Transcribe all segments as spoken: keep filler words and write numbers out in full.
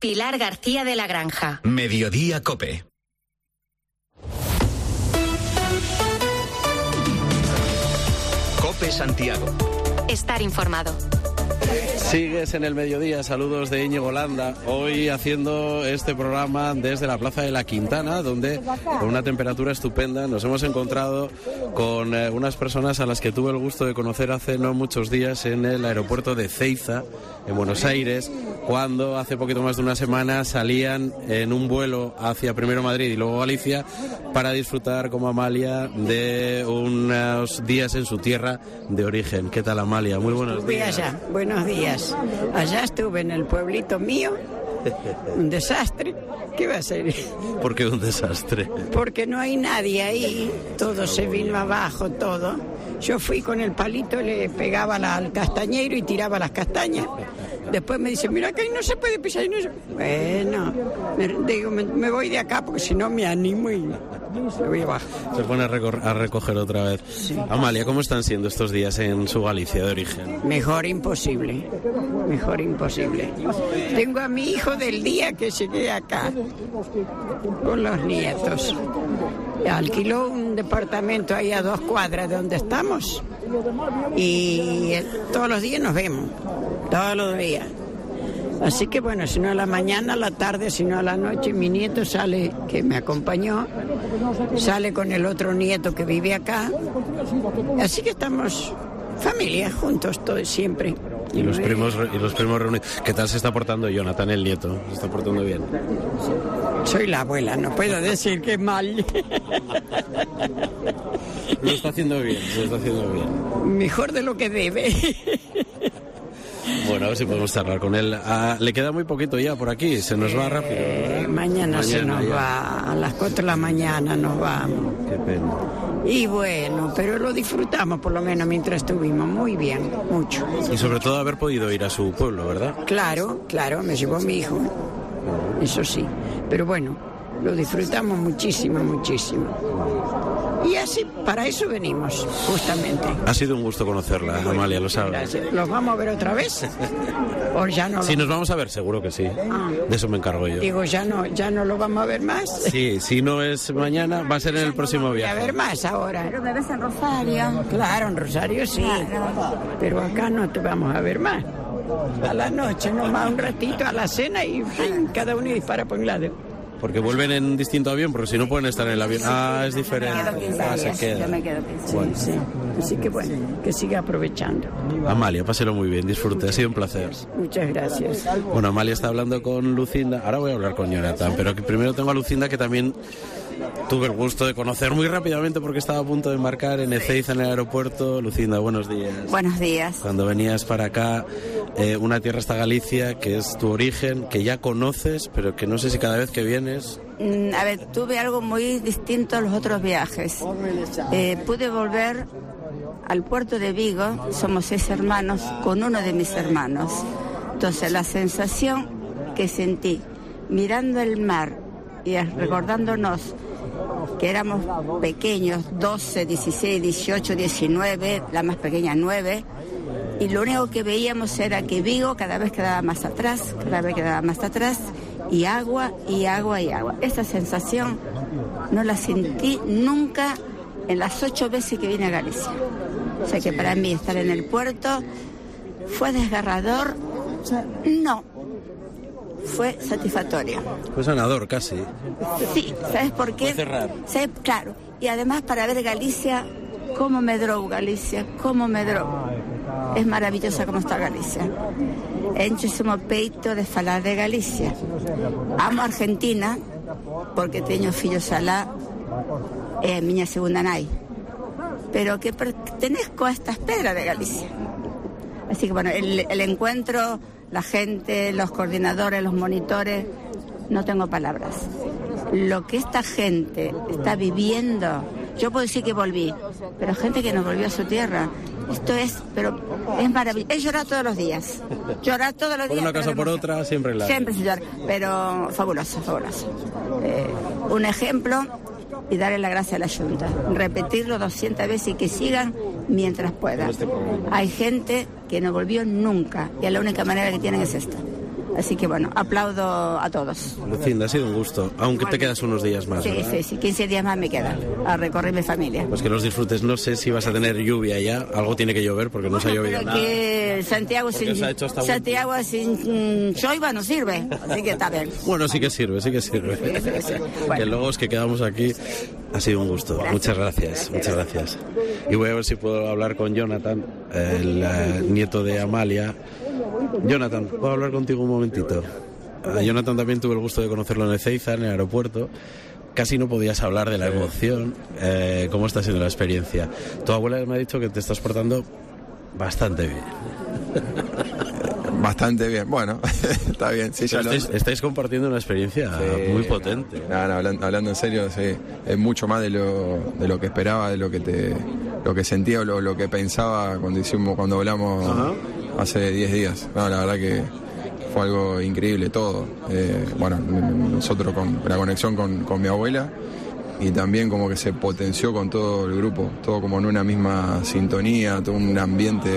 Pilar García de la Granja. Mediodía COPE. COPE Santiago. Estar informado. Sigues en el mediodía, saludos de Íñigo Landa, hoy haciendo este programa desde la Plaza de la Quintana, donde con una temperatura estupenda nos hemos encontrado con eh, unas personas a las que tuve el gusto de conocer hace no muchos días en el aeropuerto de Ezeiza, en Buenos Aires, cuando hace poquito más de una semana salían en un vuelo hacia primero Madrid y luego Galicia para disfrutar como Amalia de unos días en su tierra de origen. ¿Qué tal, Amalia? Muy buenos días. Allá. Buenos días. Allá estuve en el pueblito mío, un desastre. ¿Qué va a ser? ¿Por qué un desastre? Porque no hay nadie ahí, todo se vino abajo, todo. Yo fui con el palito, le pegaba la, al castañero y tiraba las castañas. Después me dice, mira que ahí no se puede pisar. No se... Bueno, me, digo, me, me voy de acá porque si no me animo y me voy abajo. Se pone a, recor- a recoger otra vez. Sí. Amalia, ¿cómo están siendo estos días en su Galicia de origen? Mejor imposible, mejor imposible. Tengo a mi hijo del día que llegué acá con los nietos. Alquiló un departamento ahí a dos cuadras de donde estamos y todos los días nos vemos, todos los días. Así que bueno, si no a la mañana, a la tarde, si no a la noche, mi nieto sale, que me acompañó, sale con el otro nieto que vive acá. Así que estamos familia, juntos, todos siempre. Y los primos y los primos reunidos. ¿Qué tal se está portando Jonathan, el nieto? ¿Se está portando bien? Soy la abuela, no puedo decir que mal. Lo está haciendo bien, lo está haciendo bien. Mejor de lo que debe. Bueno, a ver si podemos charlar con él. Ah, le queda muy poquito ya por aquí, se nos va rápido, ¿verdad? Mañana, mañana se nos ya. va, a las cuatro de la mañana nos vamos. Qué pena. Y bueno, pero lo disfrutamos por lo menos mientras estuvimos, muy bien, mucho. Y sobre todo haber podido ir a su pueblo, ¿verdad? Claro, claro, me llevó mi hijo, eso sí, pero bueno, lo disfrutamos muchísimo, muchísimo. Y así, para eso venimos, justamente. Ha sido un gusto conocerla, Amalia, lo sabe. Gracias. ¿Los vamos a ver otra vez? ¿O ya no? Sí, nos vamos a ver, seguro que sí. Ah. De eso me encargo yo. Digo, ¿ya no, ya no lo vamos a ver más? Sí, si no es mañana, va a ser en el próximo no viaje. A ver más ahora. Pero me ves en Rosario. Claro, en Rosario sí. Claro. Pero acá no te vamos a ver más. A la noche, nomás un ratito, a la cena y fin, cada uno dispara por un lado. Porque vuelven en distinto avión, porque si no pueden estar en el avión. Ah, es diferente. Ah, se queda. Yo me quedo quince. Bueno. Sí, así que bueno, que siga aprovechando. Amalia, páselo muy bien, disfrute, ha sido un placer. Muchas gracias. Bueno, Amalia está hablando con Lucinda, ahora voy a hablar con Jonathan, pero que primero tengo a Lucinda, que también tuve el gusto de conocer muy rápidamente porque estaba a punto de embarcar en Ezeiza, en el aeropuerto. Lucinda, buenos días. Buenos días. Cuando venías para acá, eh, una tierra hasta Galicia, que es tu origen, que ya conoces, pero que no sé si cada vez que vienes... Mm, a ver, tuve algo muy distinto a los otros viajes. Eh, pude volver al puerto de Vigo, somos seis hermanos, con uno de mis hermanos. Entonces la sensación que sentí mirando el mar y recordándonos que éramos pequeños, doce, dieciséis, dieciocho, diecinueve, la más pequeña nueve, y lo único que veíamos era que Vigo cada vez quedaba más atrás, cada vez quedaba más atrás, y agua, y agua, y agua. Esa sensación no la sentí nunca en las ocho veces que vine a Galicia. O sea que para mí estar en el puerto fue desgarrador, no, fue satisfactorio. Fue sanador casi. Sí, ¿sabes por qué? Fue cerrar. ¿Sabes? Claro, y además para ver Galicia, cómo me drou Galicia, cómo me drou. Es maravillosa como está Galicia. Enchísimo peito de falar de Galicia. Amo Argentina porque teño fillos alá, é a miña segunda nai, pero que pertenezco a estas pedras de Galicia. Así que bueno, el, el encuentro, la gente, los coordinadores, los monitores, no tengo palabras. Lo que esta gente está viviendo, yo puedo decir que volví, pero gente que no volvió a su tierra, esto es, pero es maravilloso. Es llorar todos los días, llorar todos los por días. Por una cosa o por otra, siempre la... Siempre se llora, pero fabuloso, fabuloso. Eh, un ejemplo, y darle la gracia a la Junta, repetirlo doscientas veces y que sigan mientras puedan. Hay gente que no volvió nunca y la única manera que tienen es esta. Así que bueno, aplaudo a todos. Lucinda, ha sido un gusto, aunque te quedas unos días más, Sí, ¿verdad? sí, sí, quince días más me quedan a recorrer mi familia. Pues que los disfrutes. No sé si vas a tener lluvia ya, algo tiene que llover porque no se ha llovido Pero nada. que Santiago Porque sin, se ha hecho hasta Santiago sin mm, choiva no sirve, así que está bien. Bueno, sí que sirve, sí que sirve. Sí, sí, sí. Que Bueno. luego es que quedamos aquí. Ha sido un gusto. Gracias. Muchas gracias, muchas gracias. Y voy a ver si puedo hablar con Jonathan, el eh, nieto de Amalia. Jonathan, ¿puedo hablar contigo un momentito? A Jonathan también tuve el gusto de conocerlo en Ezeiza, en el aeropuerto. Casi no podías hablar de la emoción. Eh, ¿Cómo está siendo la experiencia? Tu abuela me ha dicho que te estás portando bastante bien. Bastante bien, bueno, está bien. Sí, ya lo... estáis, estáis compartiendo una experiencia Sí, muy potente. No, no, hablando, hablando en serio, sí, es mucho más de lo, de lo que esperaba, de lo que te, lo que sentía o lo, lo que pensaba cuando hicimos, cuando hablamos Ajá. hace diez días. No, la verdad que fue algo increíble todo. Eh, bueno, nosotros con la conexión con, con mi abuela y también como que se potenció con todo el grupo, todo como en una misma sintonía, todo un ambiente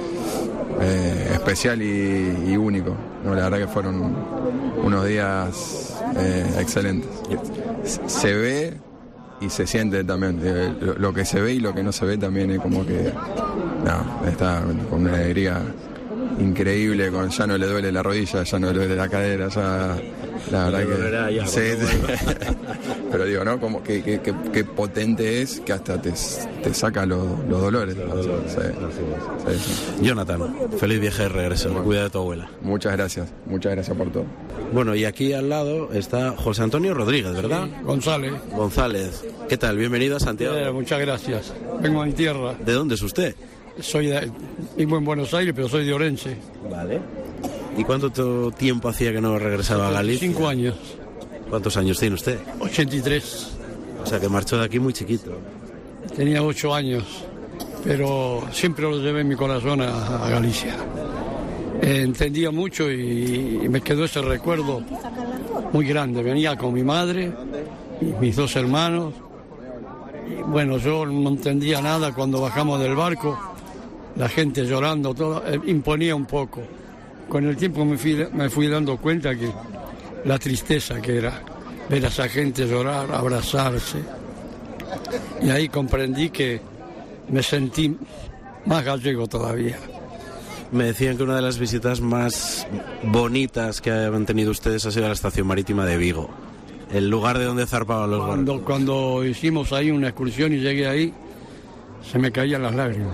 eh, especial y, y único. No, la verdad que fueron unos días eh, excelentes. Se ve y se siente también. Eh, lo, lo que se ve y lo que no se ve también es como que no, está con una alegría increíble, con ya no le duele la rodilla, ya no le duele la cadera, ya la verdad que ya, sí, sí. Pero digo, ¿no? Como que, que, que, que potente es que hasta te, te saca los, los dolores. Los dolores. Sí, sí, sí. Jonathan, feliz viaje de regreso. Cuida de tu abuela. Muchas gracias, muchas gracias por todo. Bueno, y aquí al lado está José Antonio Rodríguez, ¿verdad? Sí, González. González. ¿Qué tal? Bienvenido a Santiago. Eh, muchas gracias. Vengo a mi tierra. ¿De dónde es usted? Soy de, vivo en Buenos Aires, pero soy de Orense. Vale. ¿Y cuánto tiempo hacía que no regresaba a Galicia? Cinco años. ¿Cuántos años tiene usted? ochenta y tres. O sea, que marchó de aquí muy chiquito. Tenía ocho años, pero siempre lo llevé en mi corazón a, a Galicia. Eh, entendía mucho y, y me quedó ese recuerdo muy grande. Venía con mi madre y mis dos hermanos. Y bueno, yo no entendía nada cuando bajamos del barco. La gente llorando, todo, eh, imponía un poco. Con el tiempo me fui, me fui dando cuenta que la tristeza que era ver a esa gente llorar, abrazarse. Y ahí comprendí que me sentí más gallego todavía. Me decían que una de las visitas más bonitas que han tenido ustedes ha sido a la estación marítima de Vigo, el lugar de donde zarpaban los Cuando, barcos. cuando hicimos ahí una excursión y llegué ahí, se me caían las lágrimas.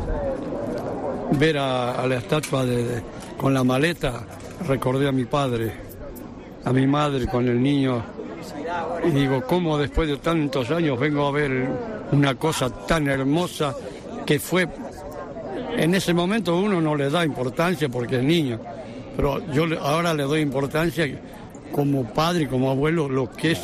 Ver a, a la estatua de, de- con la maleta, recordé a mi padre, a mi madre con el niño, y digo, ¿cómo después de tantos años vengo a ver una cosa tan hermosa que fue... En ese momento uno no le da importancia porque es niño, pero yo le- ahora le doy importancia como padre y como abuelo lo que es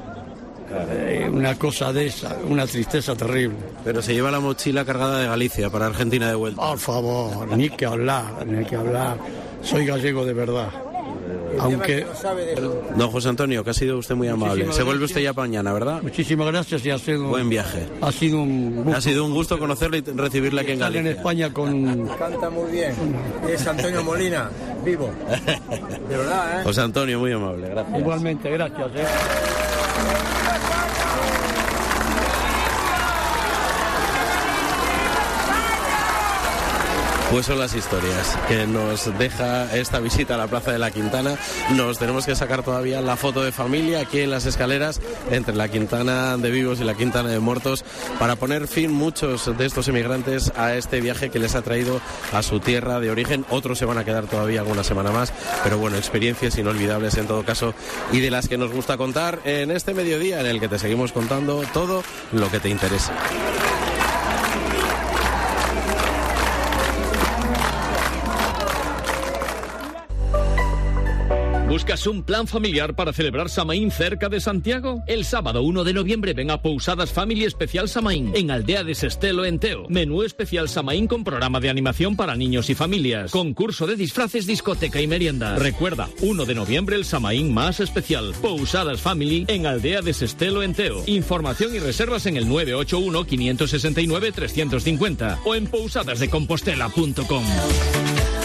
eh, una cosa de esa, una tristeza terrible. Pero se lleva la mochila cargada de Galicia para Argentina de vuelta. Por favor, ni que hablar, ni que hablar. Soy gallego de verdad. Aunque Don José Antonio, que ha sido usted muy amable. Muchísimas Se vuelve gracias. usted ya para mañana, ¿verdad? muchísimas gracias y ha sido, Buen viaje. ha sido un gusto Ha sido un gusto conocerle y recibirle aquí en estar en Galicia. España con... Canta muy bien. Es Antonio Molina, vivo. De verdad, ¿eh? José Antonio, muy amable, gracias. Igualmente, gracias. ¿eh? Pues son las historias que nos deja esta visita a la Plaza de la Quintana. Nos tenemos que sacar todavía la foto de familia aquí en las escaleras entre la Quintana de Vivos y la Quintana de Muertos para poner fin muchos de estos emigrantes a este viaje que les ha traído a su tierra de origen. Otros se van a quedar todavía alguna semana más, pero bueno, experiencias inolvidables en todo caso y de las que nos gusta contar en este mediodía en el que te seguimos contando todo lo que te interesa. ¿Buscas un plan familiar para celebrar Samaín cerca de Santiago? El sábado uno de noviembre ven a Pousadas Family Especial Samaín, en Aldea de Sestelo, en Teo. Menú especial Samaín con programa de animación para niños y familias. Concurso de disfraces, discoteca y merienda. Recuerda, uno de noviembre el Samaín más especial. Pousadas Family en Aldea de Sestelo, en Teo. Información y reservas en el nueve ocho uno, cinco seis nueve, tres cinco cero o en pousadas de compostela punto com.